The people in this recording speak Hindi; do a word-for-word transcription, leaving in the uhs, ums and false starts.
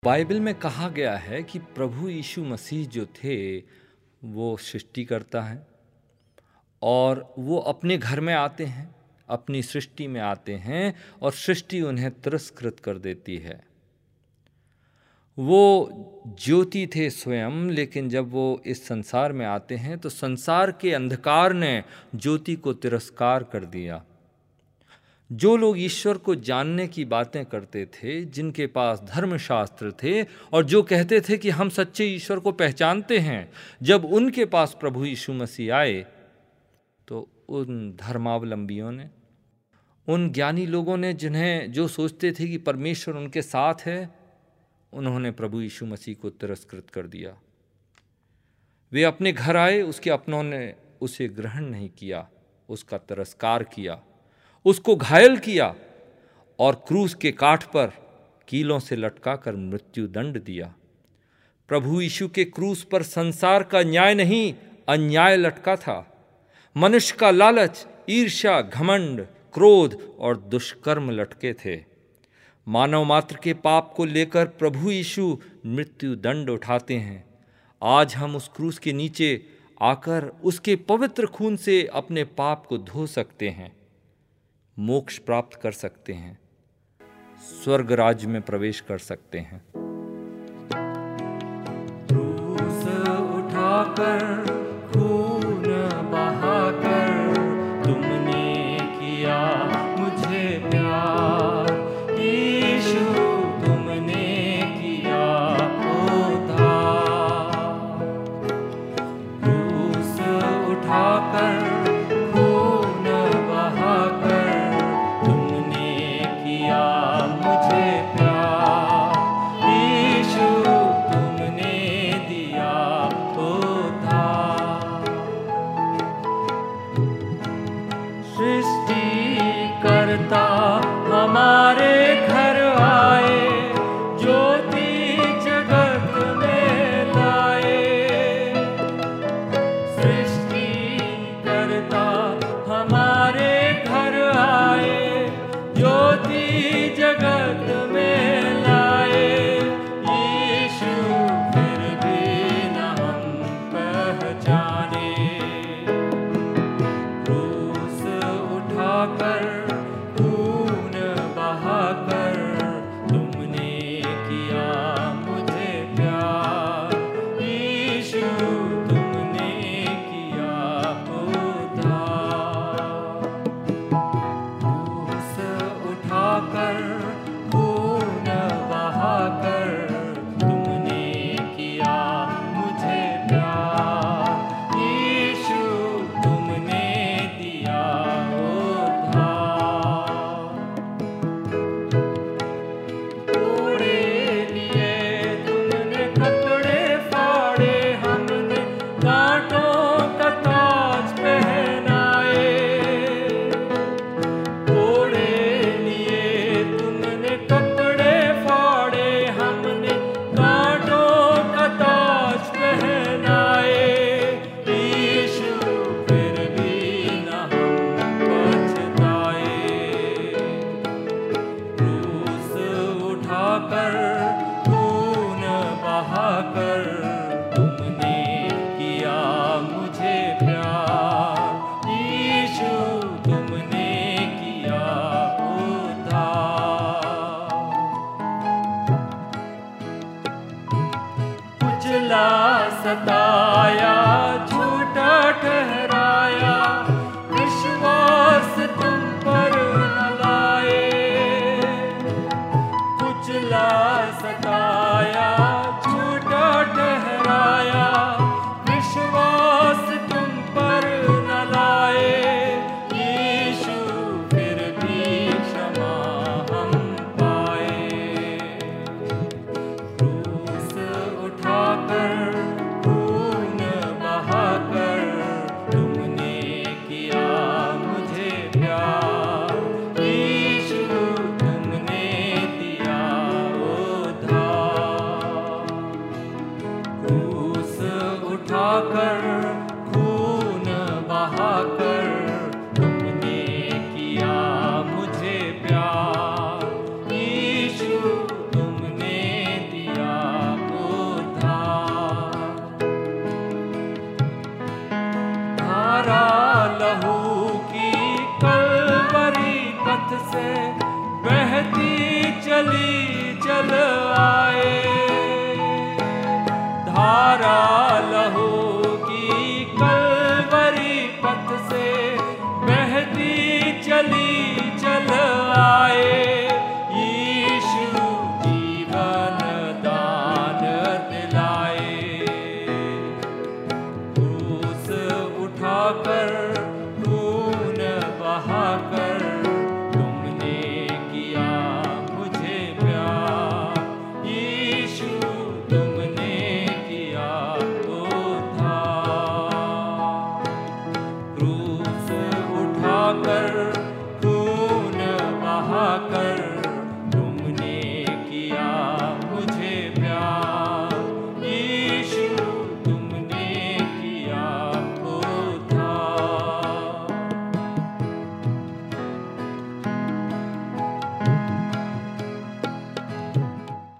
बाइबल में कहा गया है कि प्रभु यीशु मसीह जो थे वो सृष्टि करता है और वो अपने घर में आते हैं, अपनी सृष्टि में आते हैं और सृष्टि उन्हें तिरस्कृत कर देती है। वो ज्योति थे स्वयं, लेकिन जब वो इस संसार में आते हैं तो संसार के अंधकार ने ज्योति को तिरस्कार कर दिया। जो लोग ईश्वर को जानने की बातें करते थे, जिनके पास धर्मशास्त्र थे और जो कहते थे कि हम सच्चे ईश्वर को पहचानते हैं, जब उनके पास प्रभु यीशु मसीह आए तो उन धर्मावलंबियों ने, उन ज्ञानी लोगों ने जिन्हें जो सोचते थे कि परमेश्वर उनके साथ है, उन्होंने प्रभु यीशु मसीह को तिरस्कृत कर दिया। वे अपने घर आए, उसके अपनों ने उसे ग्रहण नहीं किया, उसका तिरस्कार किया, उसको घायल किया और क्रूस के काठ पर कीलों से लटकाकर मृत्यु दंड दिया। प्रभु यीशु के क्रूस पर संसार का न्याय नहीं, अन्याय लटका था। मनुष्य का लालच, ईर्ष्या, घमंड, क्रोध और दुष्कर्म लटके थे। मानव मात्र के पाप को लेकर प्रभु यीशु मृत्यु दंड उठाते हैं। आज हम उस क्रूस के नीचे आकर उसके पवित्र खून से अपने पाप को धो सकते हैं, मोक्ष प्राप्त कर सकते हैं, स्वर्ग राज्य में प्रवेश कर सकते हैं। क्रूस उठाकर खून बहाकर तुमने किया मुझे प्यार, यीशु तुमने किया उद्धार। क्रूस उठाकर हमारे घर आए, ज्योति जगत में लाए। सृष्टि करता हमारे घर आए, ज्योति जगत में लाए। यीशु फिर भी न हम पहचाने, क्रूस उठाकर सताया, झूठा ठहराया, विश्वास तुम पर न लाए। कुचला सताया, झूठा ठहराया, विश्वास तुम पर न लाए। यीशु फिर भी क्षमा हम पाए। क्रूस उठाकर था। नारायण